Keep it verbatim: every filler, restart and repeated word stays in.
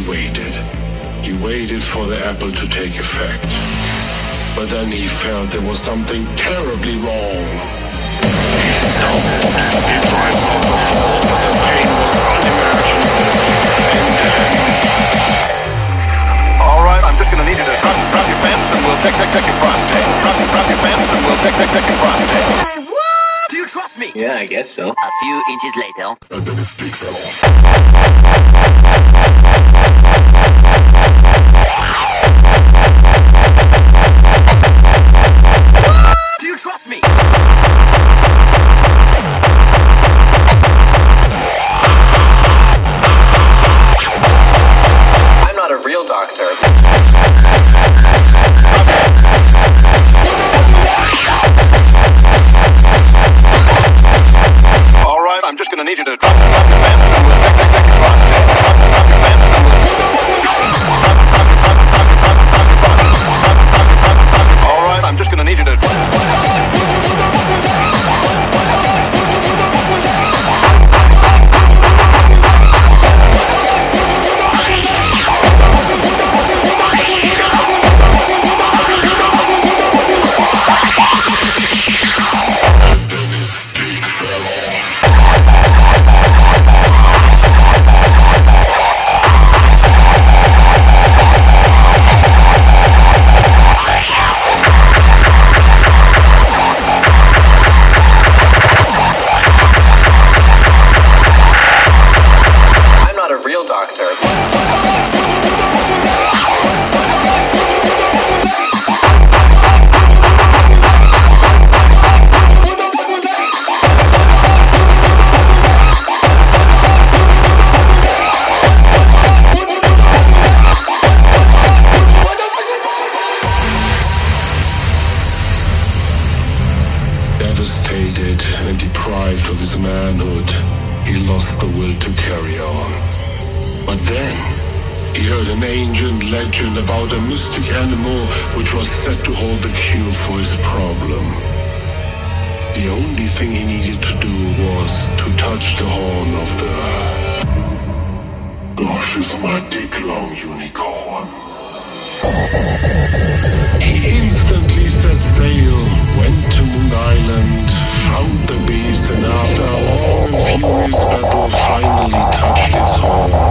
he waited. He waited for the apple to take effect. But then he felt there was something terribly wrong. He stumbled. He tried not to fall, but the pain was unimaginable. And then... Alright, I'm just gonna need you to drop, drop your pants and we'll check, check, check your prostate. Drop, drop your pants and we'll check, check, check your prostate. Say what? Do you trust me? Yeah, I guess so. A few inches later. And then his stick fell off. Do you trust me? I'm not a real doctor. Alright, I'm just gonna need you to drop, drop your pants and we'll check, check, check your prostate. Drop, drop your pants and we'll drop, drop, drop, drop, drop, drop, drop, drop your prostate. Drop, drop, drop, drop, drop. Alright, I'm just gonna need you to drop. Devastated and deprived of his manhood, he lost the will to carry on. But then, he heard an ancient legend about a mystic animal which was said to hold the cure for his problem. The only thing he needed to do was to touch the horn of the... Gosh, is my dick long, unicorn. He instantly set sail, went to Moon Island, found the beast, and after a long and furious battle finally touched its horn.